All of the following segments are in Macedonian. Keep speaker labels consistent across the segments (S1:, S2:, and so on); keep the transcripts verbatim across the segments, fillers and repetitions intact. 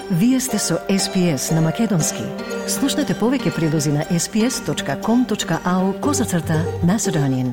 S1: Вие сте со Ес Би Ес на Македонски. Слушнете повеќе прилози на ес би ес точка ком точка ау козацрта Macedonian.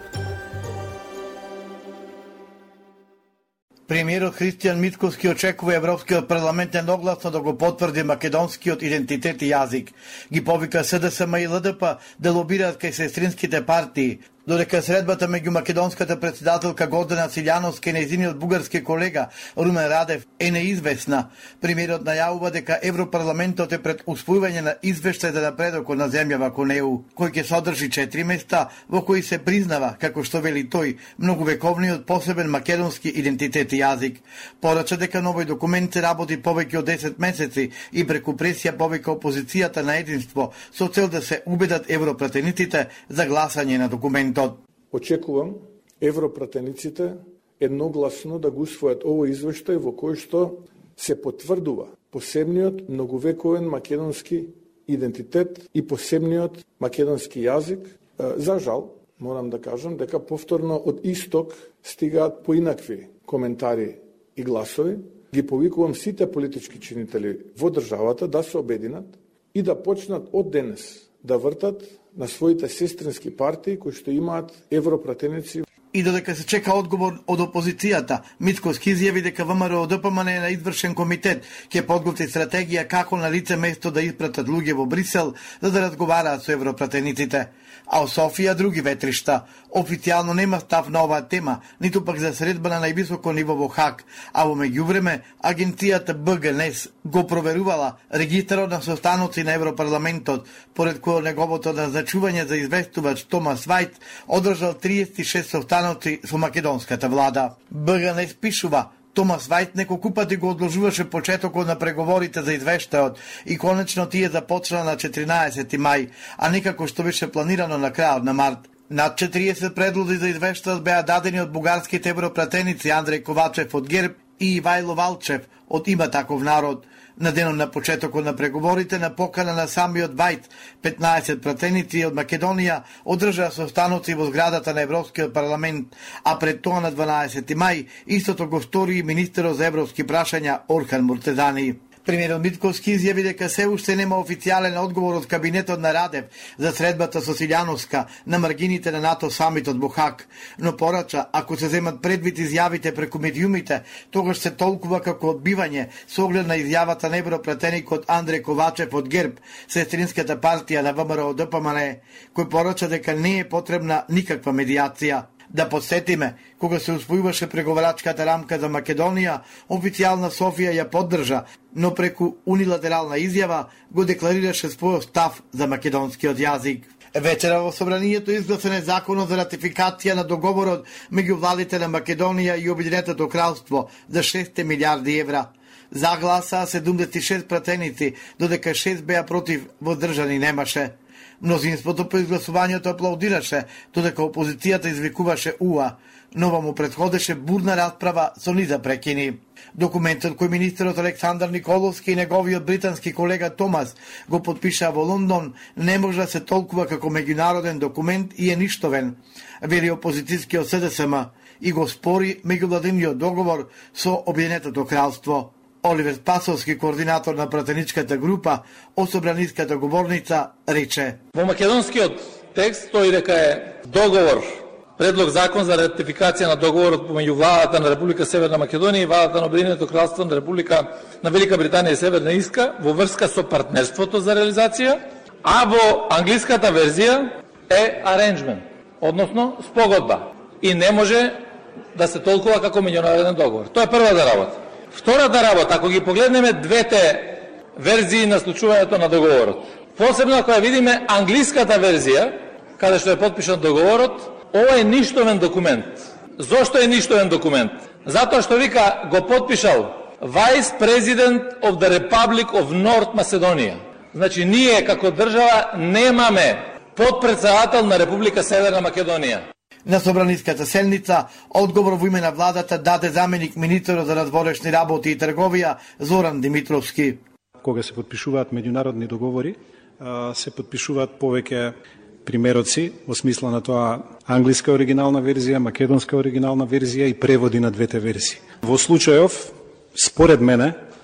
S2: Премиерот Христијан Мицкоски очекува Европскиот парламент едногласно да го потврди македонскиот идентитет и јазик. Ги повика Ес Ди Ес Ем и Ел Ди П да лобираат кај сестринските партии, додека средбата меѓу македонската председателка Гордана Силјановска и нејзиниот бугарски колега Румен Радев е неизвестна. Премиерот најавува дека Европарламентот е пред усвојување на извештај за напредокот на земјава кон Е У, кој ќе содржи четири места во кои се признава, како што вели тој, многувековниот посебен македонски идентитет и јазик. Порача дека новој документ се работи повеќе од десет месеци и преку пресија повика опозицијата на единство со цел да се убедат европратениците за гласање на документ.
S3: Очекувам европратениците едногласно да го усвојат овој извештај во кој што се потврдува посебниот многовековен македонски идентитет и посебниот македонски јазик. За жал, морам да кажам дека повторно од исток стигаат поинакви коментари и гласови. Ги повикувам сите политички чинители во државата да се обединат и да почнат од денес да вртат на своите сестрински партии кои што имаат европратеници.
S2: И додека се чека одговор од опозицијата, Мицкоски изјави дека Вэ Ем Р О Д П М Н на извршен комитет ќе подготви стратегија како на лице место да испратат луѓе во Брисел за да разговараат со европратениците. А во Софија други ветришта. Официјално нема став на оваа тема, ниту пак за средба на највисоко ниво во Хаг, а во меѓувреме агенцијата Б Г Н С го проверувала регистарот на состаноци на Европарламентот, поред кој неговото назначување за известувач Томас Вајт одржал триесет и шест состаноци со македонската влада. Б Г Н С пишува: Томас Вајт неколку пати го одложуваше почетокот на преговорите за извештајот и конечно тие започна на четиринаесети мај, а некако што беше планирано на крајот на март. Над четириесет предлози за извештајот беа дадени од бугарските европратеници Андреј Ковачев од Герб и Ивајло Валчев од Има таков народ. На денот на почетокот на преговорите на покана на самиот Вајт, петнаесет пратеници од Македонија одржаа состаноци во зградата на Европскиот парламент, а пред тоа на дванаесети мај истото го стори и министерот за европски прашања Орхан Муртезани. Премиерот Мицкоски изјави дека се уште нема официјален одговор од кабинетот на Радев за средбата со Силјановска на маргините на НАТО самитот во Хаг, но порача, ако се земат предвид изјавите преку медиумите, тогаш се толкува како одбивање со оглед на изјавата на европратеникот Андреј Ковачев од Герб, сестринската партија на Вэ Ем Р О Д П М Н, кој порача дека не е потребна никаква медијација. Да подсетиме, кога се усвојуваше преговарачката рамка за Македонија, официјална Софија ја поддржа, но преку унилатерална изјава го декларираше својот став за македонскиот јазик. Вечера во собранието изгласен е законот за ратификација на договорот меѓу владите на Македонија и Обединетото кралство за шест милијарди евра. За гласа седумдесет и шест пратеници, додека шест беа против, воздржани немаше. Мнозинството по изгласувањето аплаудираше, додека опозицијата извикуваше уа, но му претходеше бурна расправа со низа прекини. Документот кој министерот Александар Николовски и неговиот британски колега Томас го подпишаа во Лондон не може да се толкува како меѓународен документ и е ништовен, вели опозицијскиот Ес Ди Ес Ем и го спори меѓувладиниот договор со Обединетото кралство. Оливер Спасовски, координатор на пратеничката група, особраниската говорница, рече:
S4: Во македонскиот текст стои дека е договор, предлог закон за ратификација на договорот помеѓу владата на Република Северна Македонија и владата на Обединетото кралство на Република на Велика Британија и Северна Ирска во врска со партнерството за реализација, а во англиската верзија е arrangement, односно спогодба, и не може да се толкува како меѓународен договор. Тоа е првата работа. Втората работа, ако ги погледнеме двете верзии на случувањето на договорот, посебно ако ја видиме англиската верзија, каде што е подпишан договорот, ова е ништовен документ. Зошто е ништовен документ? Затоа што вика го подпишал Vice President of the Republic of North Macedonia. Значи, ние како држава немаме подпредседател на Република Северна Македонија.
S2: На собраниската седница, одговор во име на владата даде заменик министерот за надворешни работи и трговија Зоран Димитровски.
S5: Кога се подпишуваат меѓународни договори, се подпишуваат повеќе примероци во смисла на тоа англиска оригинална верзија, македонска оригинална верзија и преводи на двете верзии. Во случајов, според мене,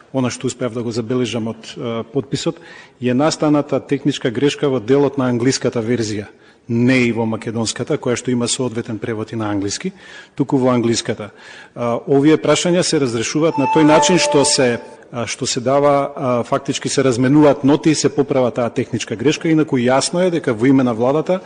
S5: она што успеав да го забележам од uh, подписот, е настаната техничка грешка во делот на англиската верзија, не и во македонската, која што има соодветен превод и на англиски, туку во англиската. Uh, овие прашања се разрешуваат на тој начин што се што се дава, фактички се разменуваат ноти и се поправа таа техничка грешка, инаку јасно е дека во име на владата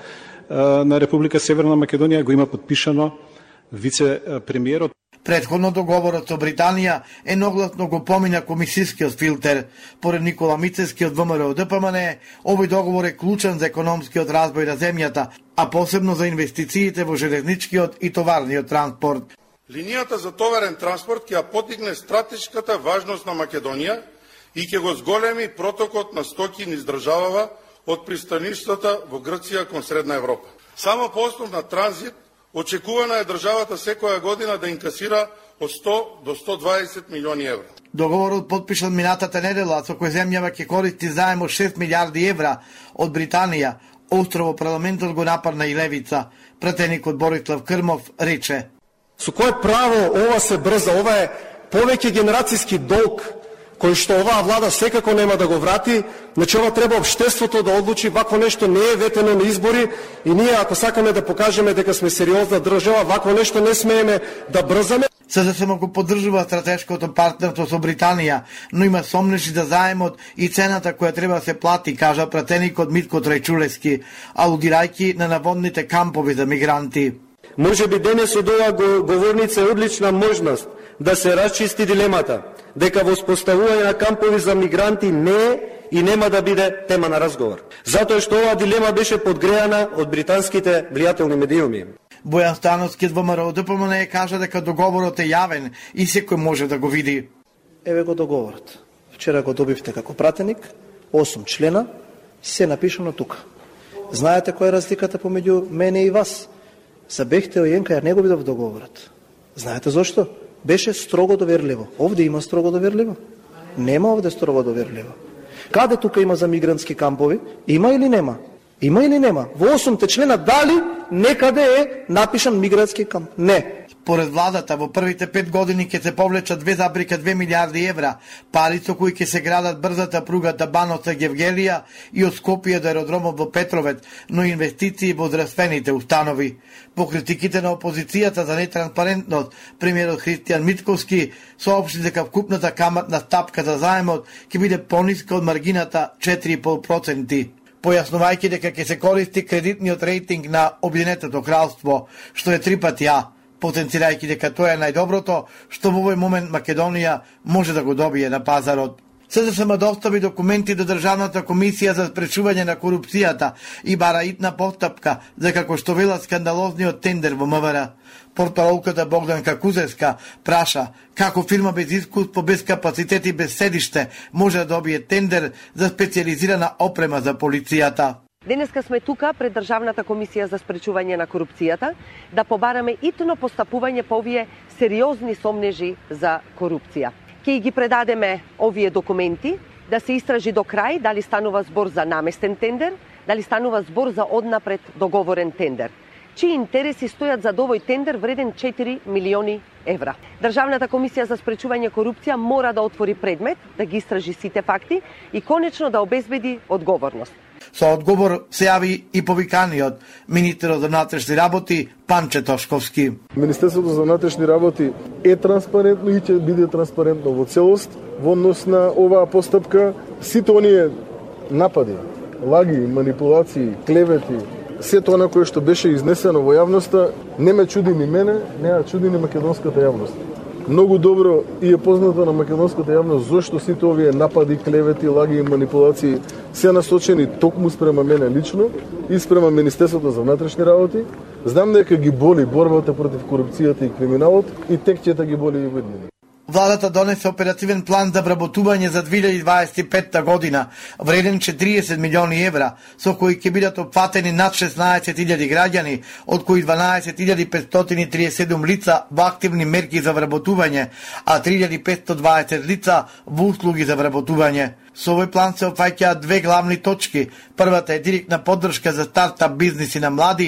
S5: на Република Северна Македонија го има подпишано вице-премиерот.
S2: Предходно договорот со Британија едногласно го помина комисискиот филтер. Поред Никола Мицевски од ВМРО Д П М Н, овој договор е клучен за економскиот разбој на земјата, а посебно за инвестициите во железничкиот и товарниот транспорт.
S6: Линијата за товарен транспорт ќе ја подигне стратешката важност на Македонија и ќе го зголеми протокот на стоки низ државава од пристаништата во Грција кон Средна Европа. Само по основ на транзит очекувана е државата секоја година да инкасира од сто до сто дваесет милиони евра.
S2: Договорот подпишан минатата недела, со кој земјава ќе користи заем од шест милиарди евра од Британија, остро во парламентот го нападна и левица. Пратеникот Борислав Крмов рече:
S7: Со кое право ова се брза, ова е повеќе генерацијски долг кој што оваа влада секако нема да го врати, значи ова треба општеството да одлучи, вакво нешто не е ветено на избори и ние ако сакаме да покажеме дека сме сериозна држава, вакво нешто не смееме да брзаме.
S2: С Д С М го поддржува стратешкото партнерство со Британија, но има сомнежи за заемот и цената која треба да се плати, кажа пратеникот Митко Трајчулевски, алудирајќи на наводните кампови за мигранти.
S7: Може би денес од оваа говорница е одлична можност да се расчисти дилемата, дека воспоставување на кампови за мигранти не е и нема да биде тема на разговор. Затоа што оваа дилема беше подгреана од британските влијателни медиуми.
S2: Бојан Становски од ВМРО Д П М Н кажа дека договорот е јавен и секој може да го види.
S8: Еве го договорот. Вчера го добивте како пратеник, осум члена, се напишано тука. Знаете која е разликата помеѓу мене и вас? За Бехтел и Јенка ја не го видов договорот. Знаете зошто? Беше строго доверливо. Овде има строго доверливо? Нема овде строго доверливо. Каде тука има за мигрантски кампови? Има или нема? Има или нема? Во осумте члена дали некаде е напишан мигрантски камп? Не.
S2: Поред владата, во првите пет години ќе се повлечат две зарез две милиарди евра, пари со кои ќе се градат брзата пругата Баноца-Гевгелија и од Скопје до аеродромот во Петровец, но инвестиции во здравствените установи. По критиките на опозицијата за нетранспарентност, премиерот Христијан Мицковски соопшти дека вкупната каматна стапка за заемот ќе биде пониска од маргината четири и пол проценти. Појаснувајќи дека ќе се користи кредитниот рейтинг на Обединетото кралство, што е три пати А, потенцирајќи дека тоа е најдоброто што во овој момент Македонија може да го добие на пазарот. С Д С М достави документи до Државната комисија за спречување на корупцијата и бара итна постапка за како што вела скандалозниот тендер во М В Р. Портпаролката Богданка Кузевска праша како фирма без искуство, без капацитет и без седиште може да добие тендер за специјализирана опрема за полицијата.
S9: Денеска сме тука пред Државната комисија за спречување на корупцијата да побараме итно постапување по овие сериозни сомнежи за корупција. Ке ги предадеме овие документи да се истражи до крај дали станува збор за наместен тендер, дали станува збор за однапред договорен тендер. Чии интереси стојат за овој тендер вреден четири милиони евра. Државната комисија за спречување корупција мора да отвори предмет, да ги истражи сите факти и конечно да обезбеди одговорност.
S2: Со одговор се јави и повиканиот министерот за внатрешни работи Панче Тошковски.
S3: Министерството за внатрешни работи е транспарентно и ќе биде транспарентно во целост во однос на оваа постапка. Сите оние напади, лаги, манипулации, клевети, се тоа на кое што беше изнесено во јавноста, не ме чуди ни мене, не ја чуди ни македонската јавност. Многу добро и е познато на македонската јавност зошто сите овие напади, клевети, лаги и манипулации се насочени токму спрема мене лично и спрема Министерството за внатрешни работи. Знам дека ги боли борбата против корупцијата и криминалот и тек ќе да ги боли и видни.
S2: Владата донесе оперативен план за вработување за две илјади дваесет и петта година, вреден четириесет милиони евра, со кои ќе бидат опфатени над шеснаесет илјади граѓани, од кои дванаесет илјади петстотини и триесет и седум лица во активни мерки за вработување, а три илјади петстотини и дваесет лица во услуги за вработување. Со овој план се опфаќаат две главни точки. Првата е директна поддршка за стартап бизниси на млади,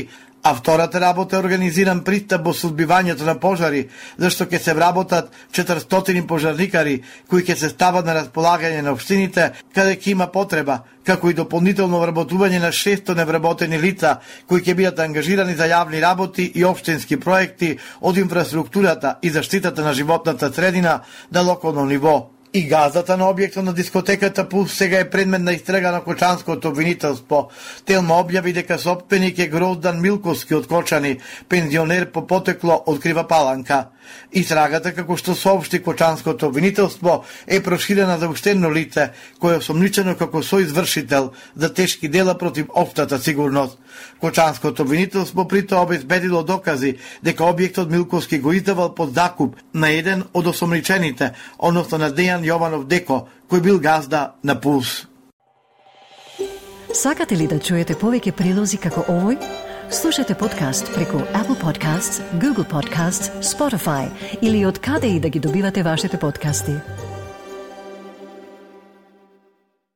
S2: А втората работа е организиран пристап во сузбивањето на пожари, зашто ќе се вработат четиристотини пожарникари кои ќе се стават на располагање на општините каде ќе има потреба, како и дополнително вработување на шестsto невработени лица кои ќе бидат ангажирани за јавни работи и општински проекти од инфраструктурата и заштитата на животната средина на локално ниво. И газдата на објектот на дискотеката Пулс сега е предмет на истрага на Кочанското обвинителство. Телма објави дека сопственик е Гроздан Милковски од Кочани, пензионер по потекло од Крива Паланка. Истрагата, како што соопшти Кочанското обвинителство, е проширена за уште едно лице, кој е осомничено како соизвршител за тешки дела против општата сигурност. Кочанското обвинителство притоа обезбедило докази дека објектот Милковски го издавал под закуп на еден од осомничените, односно на Дејан Јованов Деко, кој бил газда на Пулс.
S1: Сакате ли да чуете повеќе прилози како овој? Слушате подкаст преку Apple Podcasts, Google Podcasts, Spotify или од каде и да ги добивате вашите подкасти.